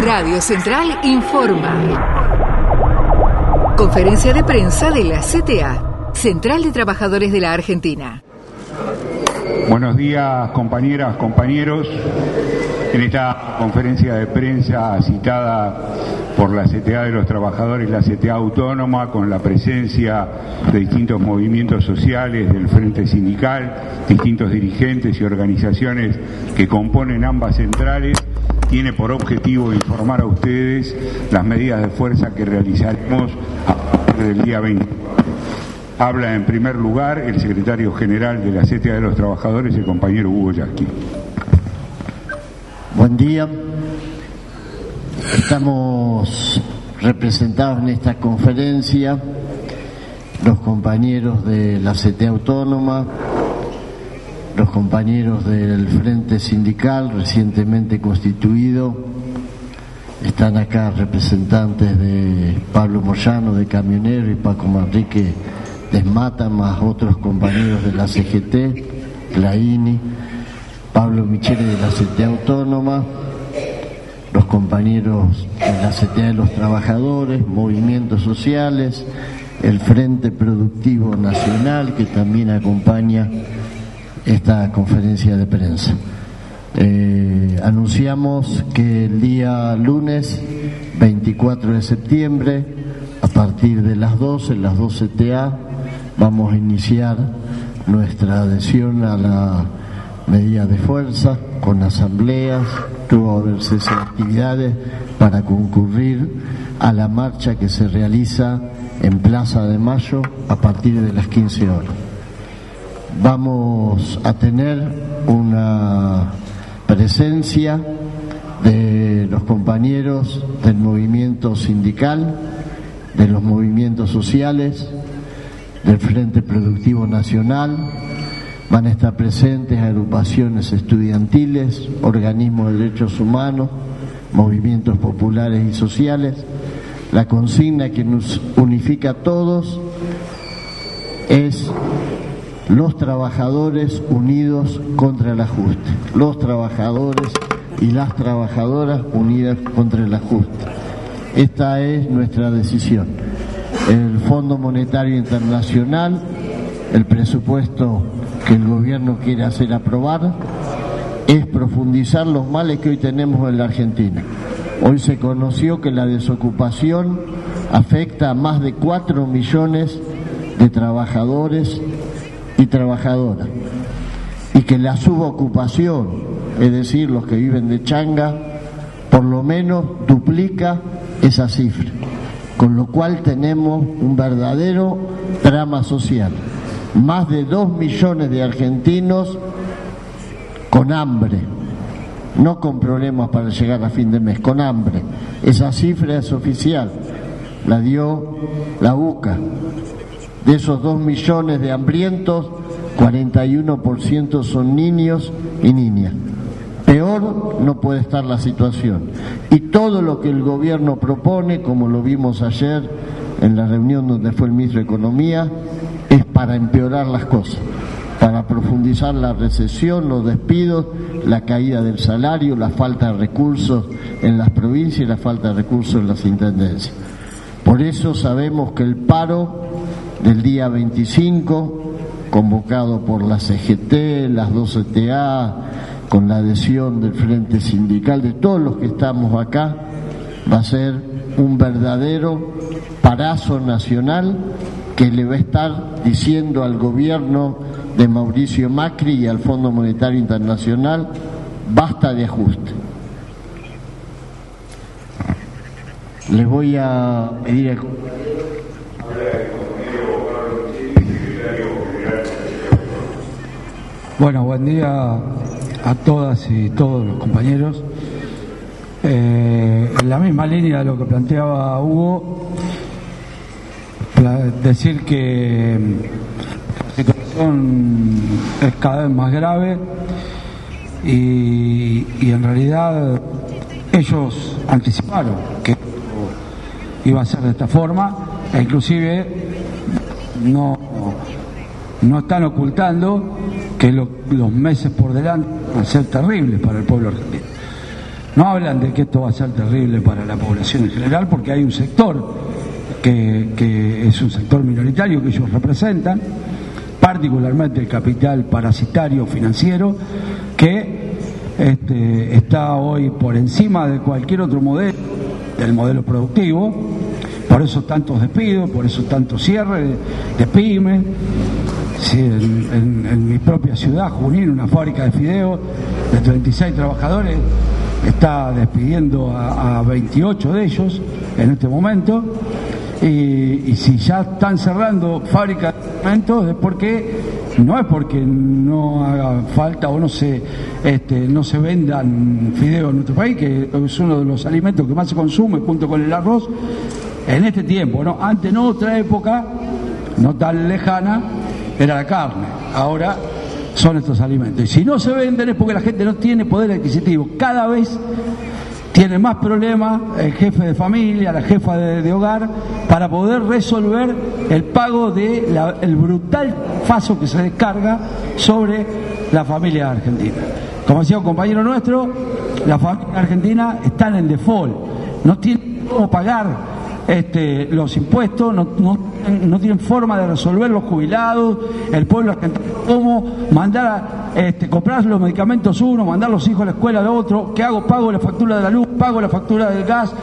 Radio Central informa. Conferencia de prensa de la CTA, Central de Trabajadores de la Argentina. Buenos días, compañeras, compañeros. En esta conferencia de prensa citada por la CTA de los Trabajadores, la CTA Autónoma, con la presencia de distintos movimientos sociales, del Frente Sindical, distintos dirigentes y organizaciones que componen ambas centrales, tiene por objetivo informar a ustedes las medidas de fuerza que realizaremos a partir del día 20. Habla en primer lugar el secretario general de la CTA de los Trabajadores, el compañero Hugo Yasky. Buen día. Estamos representados en esta conferencia los compañeros de la CTA Autónoma, los compañeros del Frente Sindical recientemente constituido. Están acá representantes de Pablo Moyano de Camionero y Paco Manrique de Esmata, más otros compañeros de la CGT, Claini, Pablo Michele de la CTA Autónoma, los compañeros de la CTA de los Trabajadores, movimientos sociales, el Frente Productivo Nacional, que también acompaña esta conferencia de prensa. Anunciamos que el día lunes 24 de septiembre, a partir de las 12 CTA, vamos a iniciar nuestra adhesión a la medida de fuerza con asambleas, tuvo que haber cese de actividades para concurrir a la marcha que se realiza en Plaza de Mayo a partir de las 15 horas. Vamos a tener una presencia de los compañeros del movimiento sindical, de los movimientos sociales, del Frente Productivo Nacional. Van a estar presentes agrupaciones estudiantiles, organismos de derechos humanos, movimientos populares y sociales. La consigna que nos unifica a todos es los trabajadores unidos contra el ajuste. Los trabajadores y las trabajadoras unidas contra el ajuste. Esta es nuestra decisión. El Fondo Monetario Internacional, el presupuesto que el gobierno quiere hacer aprobar, es profundizar los males que hoy tenemos en la Argentina. Hoy se conoció que la desocupación afecta a más de 4 millones de trabajadores y trabajadoras, y que la subocupación, es decir, los que viven de changa, por lo menos duplica esa cifra, con lo cual tenemos un verdadero drama social. Más de 2 millones de argentinos con hambre, no con problemas para llegar a fin de mes, con hambre. Esa cifra es oficial, la dio la UCA. De esos 2 millones de hambrientos, 41% son niños y niñas. Peor no puede estar la situación. Y todo lo que el gobierno propone, como lo vimos ayer en la reunión donde fue el ministro de Economía, es para empeorar las cosas, para profundizar la recesión, los despidos, la caída del salario, la falta de recursos en las provincias y la falta de recursos en las intendencias. Por eso sabemos que el paro del día 25, convocado por la CGT, las 2 CTA, con la adhesión del Frente Sindical, de todos los que estamos acá, va a ser un verdadero parazo nacional que le va a estar diciendo al gobierno de Mauricio Macri y al Fondo Monetario Internacional: basta de ajuste. Les voy a pedir Bueno, buen día a todas y todos los compañeros. En la misma línea de lo que planteaba Hugo, decir que la situación es cada vez más grave y en realidad ellos anticiparon que iba a ser de esta forma e inclusive no están ocultando que los meses por delante van a ser terribles para el pueblo argentino. no hablan de que esto va a ser terrible para la población en general, porque hay un sector que es un sector minoritario que ellos representan, particularmente el capital parasitario financiero, que está hoy por encima de cualquier otro modelo, del modelo productivo. Por eso tantos despidos, por eso tantos cierres de pymes. Sí, en mi propia ciudad, Junín, una fábrica de fideos de 36 trabajadores está despidiendo a 28 de ellos en este momento. Y si ya están cerrando fábricas de alimentos es porque no haga falta o no se vendan fideos en nuestro país, que es uno de los alimentos que más se consume junto con el arroz en este tiempo, ¿no? Antes, en otra época no tan lejana, era la carne. Ahora son estos alimentos. Y si no se venden es porque la gente no tiene poder adquisitivo. Cada vez tiene más problemas el jefe de familia, la jefa de hogar, para poder resolver el pago el brutal paso que se descarga sobre la familia argentina. Como decía un compañero nuestro, la familia argentina está en default, no tiene cómo pagar los impuestos, no tienen forma de resolver los jubilados, el pueblo argentino, cómo mandar comprar los medicamentos uno, mandar los hijos a la escuela de otro, ¿qué hago? Pago la factura de la luz, pago la factura del gas,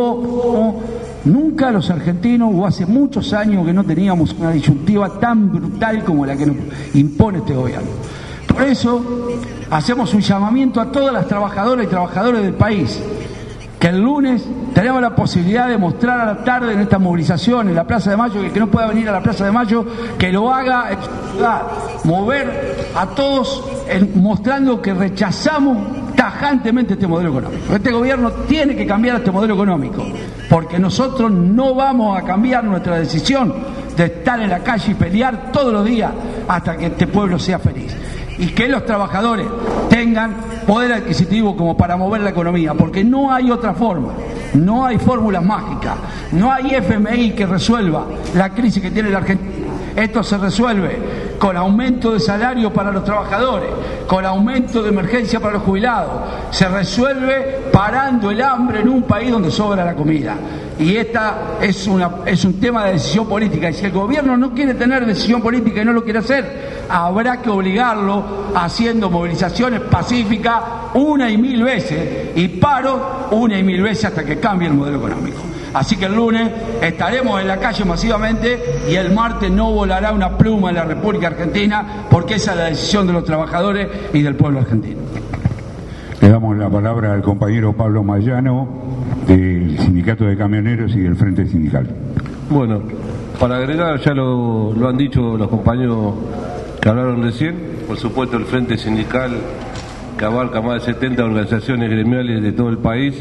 nunca los argentinos, o hace muchos años que no teníamos una disyuntiva tan brutal como la que nos impone este gobierno. Por eso hacemos un llamamiento a todas las trabajadoras y trabajadores del país, que el lunes tenemos la posibilidad de mostrar a la tarde en esta movilización en la Plaza de Mayo, y el que no pueda venir a la Plaza de Mayo, que lo haga en su ciudad, mover a todos mostrando que rechazamos tajantemente este modelo económico. Este gobierno tiene que cambiar este modelo económico, porque nosotros no vamos a cambiar nuestra decisión de estar en la calle y pelear todos los días hasta que este pueblo sea feliz. Y que los trabajadores tengan poder adquisitivo como para mover la economía, porque no hay otra forma, no hay fórmulas mágicas, no hay FMI que resuelva la crisis que tiene la Argentina. Esto se resuelve con aumento de salario para los trabajadores, con aumento de emergencia para los jubilados, se resuelve parando el hambre en un país donde sobra la comida. Y esta es un tema de decisión política, y si el gobierno no quiere tener decisión política y no lo quiere hacer, habrá que obligarlo haciendo movilizaciones pacíficas una y mil veces y paros una y mil veces hasta que cambie el modelo económico. Así que el lunes estaremos en la calle masivamente, y el martes no volará una pluma en la República Argentina, porque esa es la decisión de los trabajadores y del pueblo argentino. Le damos la palabra al compañero Pablo Mayano, del Sindicato de Camioneros y del Frente Sindical. Bueno, para agregar, ya lo han dicho los compañeros que hablaron recién, por supuesto el Frente Sindical, que abarca más de 70 organizaciones gremiales de todo el país,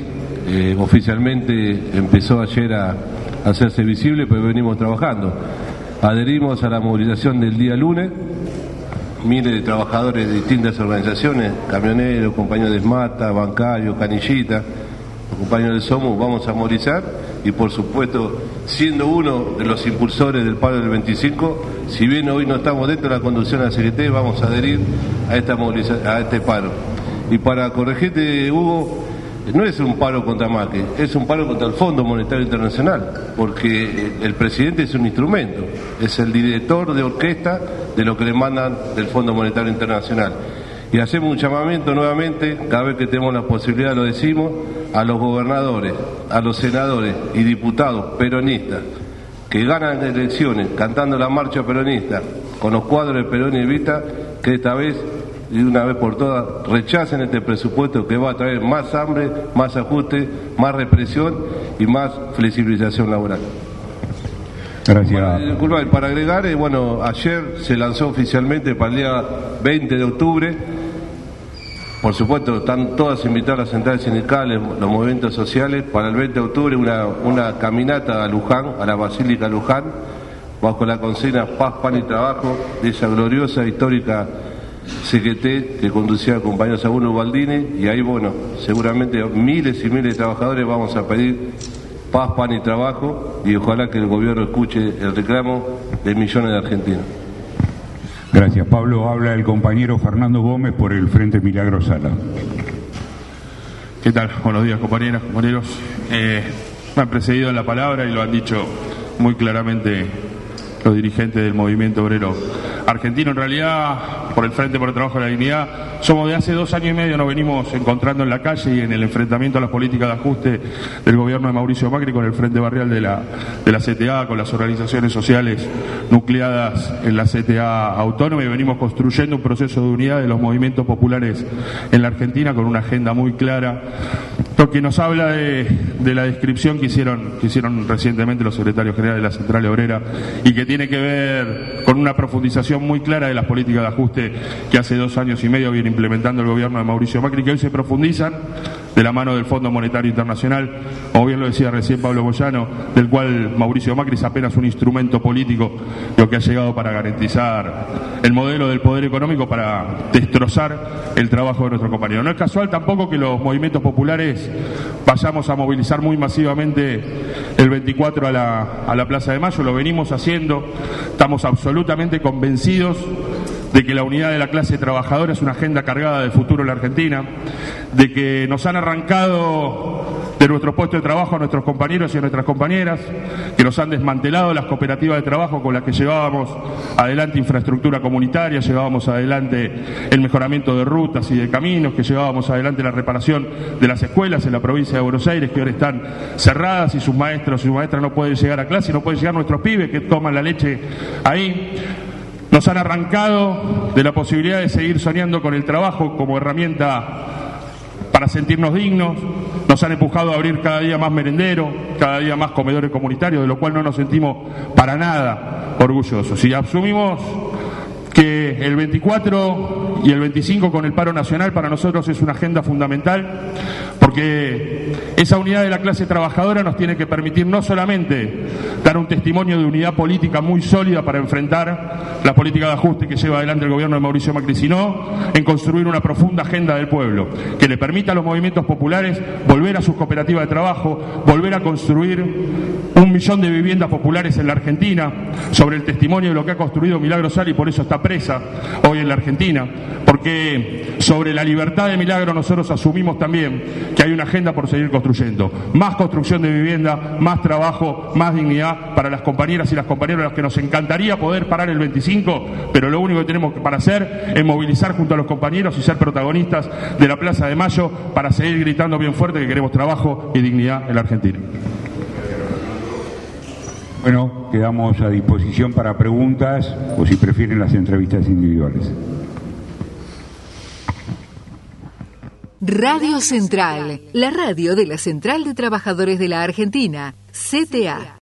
oficialmente empezó ayer a hacerse visible, pero venimos trabajando. Adherimos a la movilización del día lunes, miles de trabajadores de distintas organizaciones, camioneros, compañeros de SMATA, bancarios, canillitas, compañeros de SOMUS, vamos a movilizar, y por supuesto, siendo uno de los impulsores del paro del 25, si bien hoy no estamos dentro de la conducción de la CGT, vamos a adherir a esta movilización, a este paro. Y para corregirte, Hugo, no es un paro contra Macri, es un paro contra el Fondo Monetario Internacional, porque el presidente es un instrumento, es el director de orquesta de lo que le mandan del Fondo Monetario Internacional. Y hacemos un llamamiento nuevamente, cada vez que tenemos la posibilidad lo decimos, a los gobernadores, a los senadores y diputados peronistas que ganan elecciones cantando la marcha peronista con los cuadros de Perón y Evita, que esta vez y de una vez por todas rechacen este presupuesto que va a traer más hambre, más ajuste, más represión y más flexibilización laboral. Gracias. Para agregar, ayer se lanzó oficialmente para el día 20 de octubre, por supuesto están todas invitadas las centrales sindicales, los movimientos sociales, para el 20 de octubre una caminata a Luján, a la Basílica Luján, bajo la consigna Paz, Pan y Trabajo, de esa gloriosa, histórica CGT que conducía el compañero Saúl Ubaldini, y ahí seguramente miles y miles de trabajadores vamos a pedir paz, pan y trabajo, y ojalá que el gobierno escuche el reclamo de millones de argentinos. Gracias, Pablo. Habla el compañero Fernando Gómez por el Frente Milagro Sala. ¿Qué tal? Buenos días, compañeras, compañeros. Me han precedido en la palabra y lo han dicho muy claramente los dirigentes del movimiento obrero argentino. En realidad, por el Frente por el Trabajo y la Dignidad, somos de hace 2 años y medio, nos venimos encontrando en la calle y en el enfrentamiento a las políticas de ajuste del gobierno de Mauricio Macri con el Frente Barrial de la CTA, con las organizaciones sociales nucleadas en la CTA autónoma, y venimos construyendo un proceso de unidad de los movimientos populares en la Argentina con una agenda muy clara, lo que nos habla de la descripción que hicieron recientemente los secretarios generales de la Central Obrera, y que tiene que ver con una profundización muy clara de las políticas de ajuste que hace 2 años y medio viene implementando el gobierno de Mauricio Macri, que hoy se profundizan de la mano del Fondo Monetario Internacional, como bien lo decía recién Pablo Moyano, del cual Mauricio Macri es apenas un instrumento político, lo que ha llegado para garantizar el modelo del poder económico, para destrozar el trabajo de nuestros compañeros. No es casual tampoco que los movimientos populares vayamos a movilizar muy masivamente el 24 a la Plaza de Mayo, lo venimos haciendo, estamos absolutamente convencidos de que la unidad de la clase trabajadora es una agenda cargada de futuro en la Argentina, de que nos han arrancado de nuestros puestos de trabajo a nuestros compañeros y a nuestras compañeras, que nos han desmantelado las cooperativas de trabajo con las que llevábamos adelante infraestructura comunitaria, llevábamos adelante el mejoramiento de rutas y de caminos, que llevábamos adelante la reparación de las escuelas en la provincia de Buenos Aires, que ahora están cerradas y sus maestros y sus maestras no pueden llegar a clase, y no pueden llegar nuestros pibes que toman la leche ahí. Nos han arrancado de la posibilidad de seguir soñando con el trabajo como herramienta para sentirnos dignos, nos han empujado a abrir cada día más merenderos, cada día más comedores comunitarios, de lo cual no nos sentimos para nada orgullosos. Y asumimos que el 24 y el 25 con el paro nacional para nosotros es una agenda fundamental, porque esa unidad de la clase trabajadora nos tiene que permitir no solamente dar un testimonio de unidad política muy sólida para enfrentar la política de ajuste que lleva adelante el gobierno de Mauricio Macri, sino en construir una profunda agenda del pueblo, que le permita a los movimientos populares volver a sus cooperativas de trabajo, volver a construir 1 millón de viviendas populares en la Argentina, sobre el testimonio de lo que ha construido Milagro Sala, y por eso está presa hoy en la Argentina, porque sobre la libertad de Milagro nosotros asumimos también que hay una agenda por seguir construyendo. Más construcción de vivienda, más trabajo, más dignidad para las compañeras y las compañeros, a los que nos encantaría poder parar el 25, pero lo único que tenemos para hacer es movilizar junto a los compañeros y ser protagonistas de la Plaza de Mayo para seguir gritando bien fuerte que queremos trabajo y dignidad en la Argentina. Bueno, quedamos a disposición para preguntas o, si prefieren, las entrevistas individuales. Radio Central, la radio de la Central de Trabajadores de la Argentina, CTA.